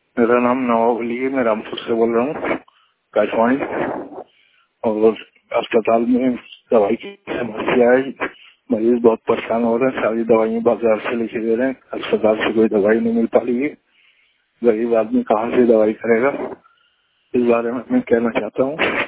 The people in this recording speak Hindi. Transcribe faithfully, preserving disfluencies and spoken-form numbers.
मेरा नाम नवाब अली है। मैं रामपुर से बोल रहा हूँ, काशवाणी। और अस्पताल में दवाई की समस्या है। मरीज बहुत परेशान हो रहे हैं। सारी दवाइयाँ बाजार से लेके दे रहे हैं। अस्पताल से कोई दवाई नहीं मिल पा रही है। गरीब आदमी कहाँ से दवाई करेगा? इस बारे में मैं कहना चाहता हूँ।